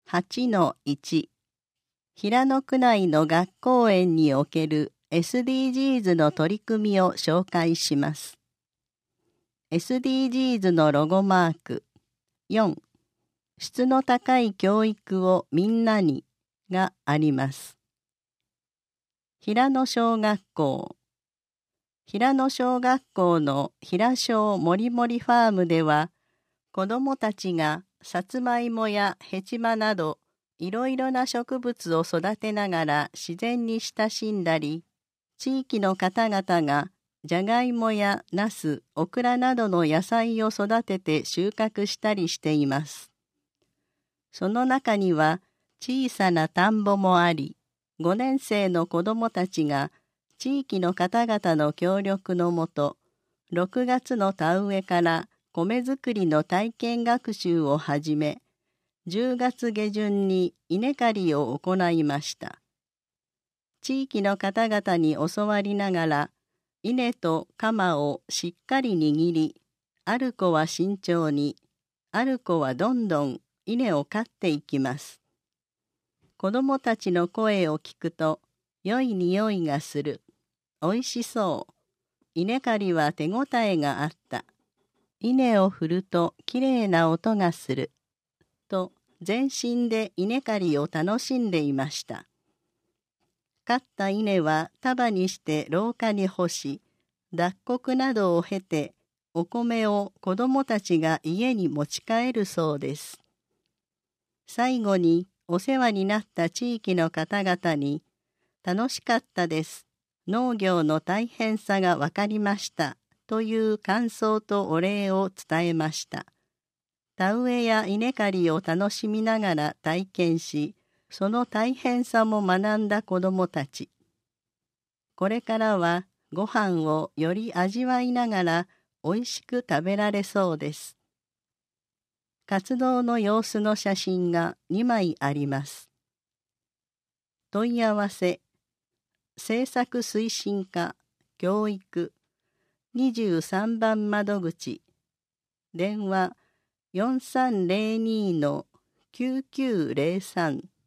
8-1 平野区内の学校園における SDGs の取り組みを紹介します。SDGs のロゴマーク。4、質の高い教育をみんなにがあります。平野小学校。平野小学校の平小もりもりファームでは、子どもたちがさつまいもやヘチマなどいろいろな植物を育てながら自然に親しんだり、地域の方々がじゃがいもやナス、オクラなどの野菜を育てて収穫したりしています。その中には小さな田んぼもあり、5年生の子どもたちが地域の方々の協力のもと、6月の田植えから米作りの体験学習を始め、10月下旬に稲刈りを行いました。地域の方々に教わりながら、稲と鎌をしっかり握り、ある子は慎重に、ある子はどんどん稲を刈っていきます。子どもたちの声を聞くと、良い匂いがする。おいしそう。稲刈りは手ごたえがあった。稲を振るときれいな音がする。と、全身で稲刈りを楽しんでいました。刈った稲は束にして廊下に干し、脱穀などを経て、お米を子どもたちが家に持ち帰るそうです。最後にお世話になった地域の方々に、楽しかったです。農業の大変さがわかりました。という感想とお礼を伝えました。田植えや稲刈りを楽しみながら体験し、その大変さも学んだ子どもたち。これからはご飯をより味わいながらおいしく食べられそうです。活動の様子の写真が2枚あります。問い合わせ、政策推進課、教育、23番窓口、電話4-302-9903